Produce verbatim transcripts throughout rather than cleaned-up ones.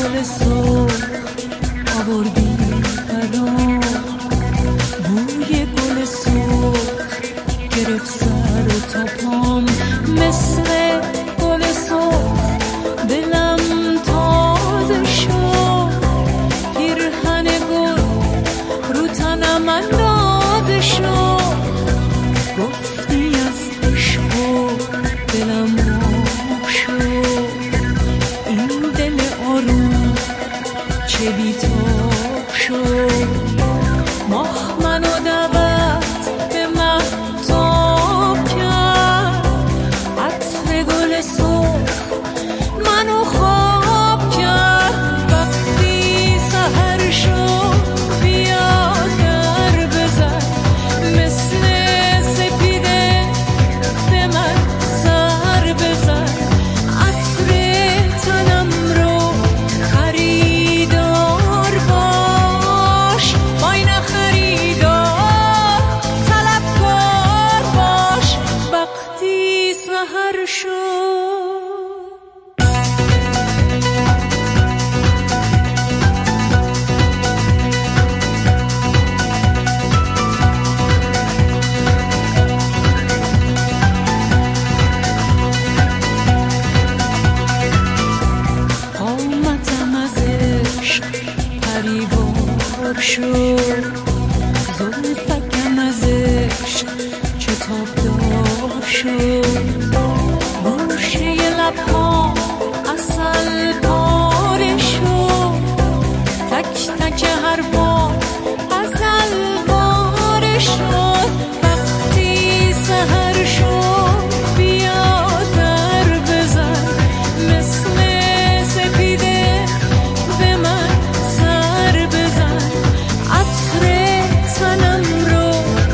گل سرخ آوردی برام، بوی گل سرخ گرفت سر تا پام، مثل گل سرخ دلم تازه شد، پیرهن گل رو تنم اندازه شد، گفتی از عشق و دلم آب شد، این دل آروم چه بیتاب شد، ماه منو دعوت به مهتاب کرد، عطر گل سرخ منو خواب کرد، وقتی سحر شد بیا در بزن، مثل سپیده به من سر بزن، عطر تنم رو خریدار باش، وای نه خریدار طلبکار باش، وقتی سحر شد. قامتم از عشق پریوار شد، زلفکم از عشق چتاب دار شد، گوشه لبها عسل پاره شد، تک تک حرفا عسل واره شد، وقتی سحر شد بیا در بزن، مثل سپیده به من سر بزن، عطر تنم رو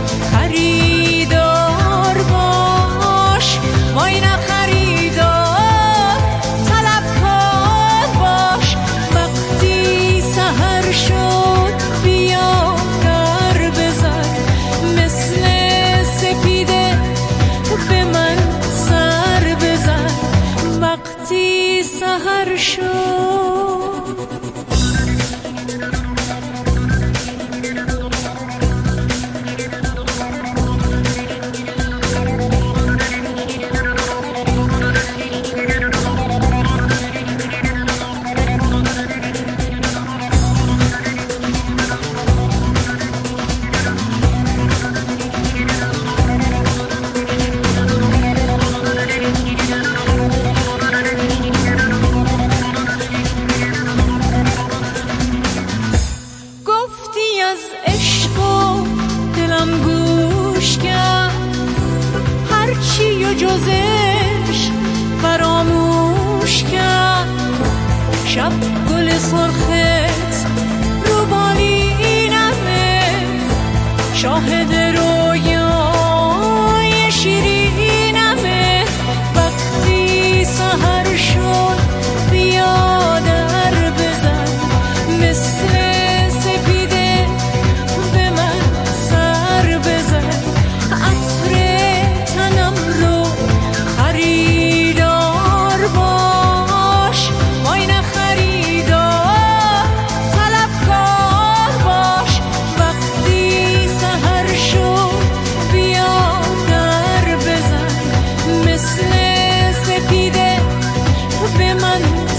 خریدار باش، وای نه خریدار طلبکار باش، وقتی سحر شد بیا در بزن، مثل سپیده به من سر بزن، وقتی سحر شد. گفتی از عشق و دلم گوش کرد، هرچی و جز عشق فراموش کرد، شب گل سرخت رو بالینمه، شاهد رویای شیرینمه، وقتی سحر شد بیا در بزن، مثل سپیده به من سر بزن، عطر تنم رو خریدار باش، وای نه خریدار طلبکار باش، وقتی سحر شد بیا در بزن، مثل سپیده به من